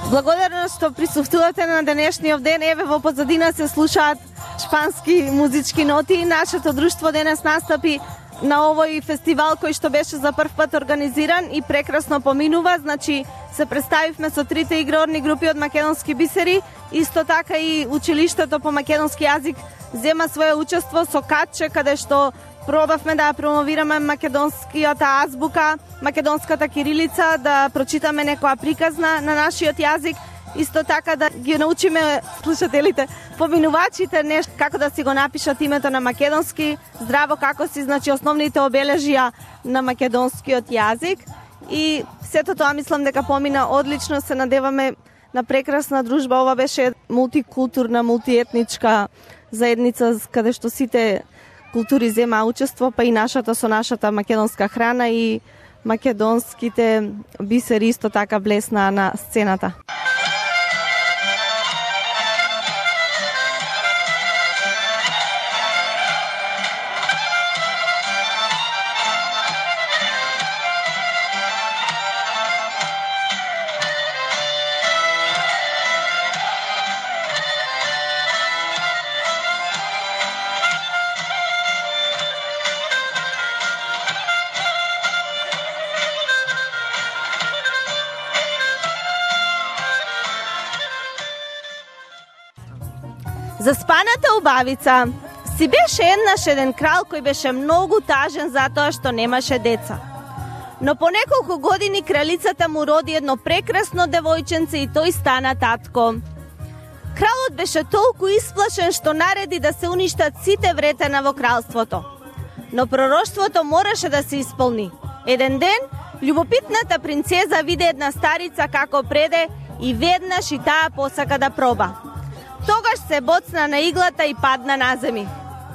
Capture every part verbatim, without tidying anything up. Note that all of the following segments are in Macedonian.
Благодарно што присуствувате на денешниот ден. Еве во позадина се слушаат шпански музички ноти. Нашето друштво денес настапи на овој фестивал кој што беше за прв пат организиран и прекрасно поминува. Значи се представивме со трите игрорни групи од македонски бисери. Исто така и училиштето по македонски јазик зема свое учество со катче каде што пробавме да промовираме македонскијата азбука, македонската кирилица, да прочитаме некоја приказна на нашиот јазик, исто така да ги научиме слушателите, поминувачите нешто како да си го напишат името на македонски, здраво како си, значи основните обележја на македонскиот јазик. И сето тоа мислам дека помина одлично, се надеваме на прекрасна дружба. Ова беше мултикултурна, мултиетничка заедница каде што сите култури зема учество, па и нашата со нашата македонска храна и македонските бисери исто така блесна на сцената. Заспаната убавица. Си беше еднаш еден крал кој беше многу тажен затоа што немаше деца. Но по неколку години кралицата му роди едно прекрасно девојченце и тој стана татко. Кралот беше толку исплашен што нареди да се уништат сите вретена во кралството. Но пророштвото мораше да се исполни. Еден ден, љубопитната принцеза виде една старица како преде и веднаш и таа посака да проба. Тогаш се боцна на иглата и падна на земи.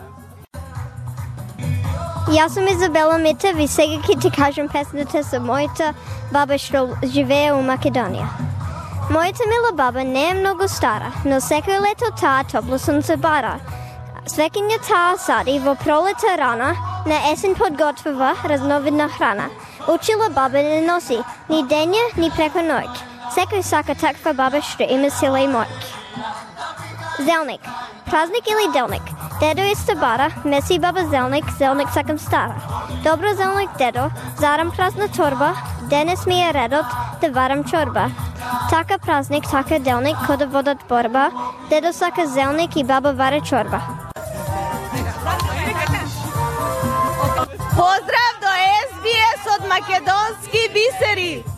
Јас сум Изабела Митев и сега ќе ти кажам песната за мојата баба што живее у Македонија. Мојата мила баба не е многу стара, но секој лето таа топло сонце бара. Свекиња таа сади во пролета рана, на есен подготвува разновидна храна. Учила баба не носи ни дења, ни преко ноќ. Секој сака таква баба што има сила и моќ. Зелник. Празник или делник. Дедо е стабара, меси баба зелник, зелник сакам стара. Добро зелник дедо, зарам празна торба, денес ми е редот да варам чорба. Така празник, така делник, кода водат борба, дедо сака зелник и баба варе чорба. Поздрав до Ес Би Ес од македонски бисери!